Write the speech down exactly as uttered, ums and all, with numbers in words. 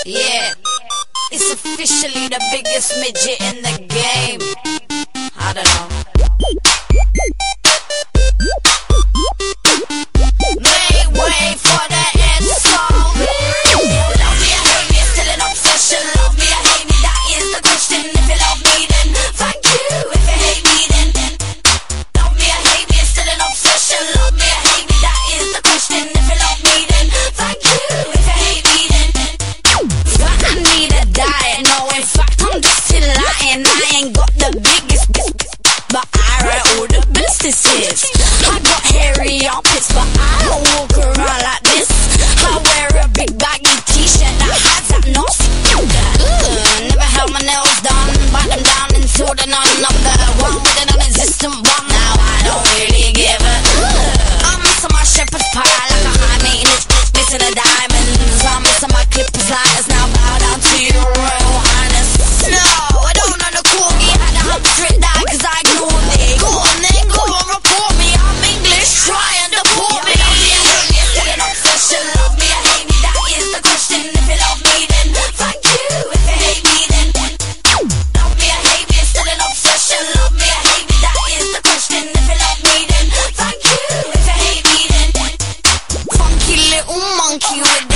Yeah, it's officially the biggest midget in the game. I don't know. Make way for the insult. Love me or hate me, it's still an obsession. Love me or hate me, that is the question. If you love me, then thank you. If you hate me, then love me or hate me, it's still an obsession. Love me or hate me, that is the question. If you love me, then thank you. If you hate me, then I need a diet. No, in fact, I'm just still lying. I ain't got the biggest, but I write all the businesses. I got hairy armpits, but I don't walk around like this. I wear a big baggy t-shirt that has that nasty Ugh, never held my nails done, bite them down until the none. I'm the one with an non-existent one. Now I don't really give a Ugh. I'm missing my shepherd's pie like a high maintenance, missing the diamonds. I'm missing my clippers lighters. Now bow down to your royal highness. No, I don't know the corgi. Had a hump straight die cause I ignored me. Go on then, go on, report me. I'm English, try and deport me. Love me or hate me, it's still an obsession. Love me or hate me, that is the question. If you love me, then thank you. If you hate me, then love me or hate me, it's still an obsession. Love me or hate me, that is the question. If you love me, then thank you. If you hate me, then funky little monkey with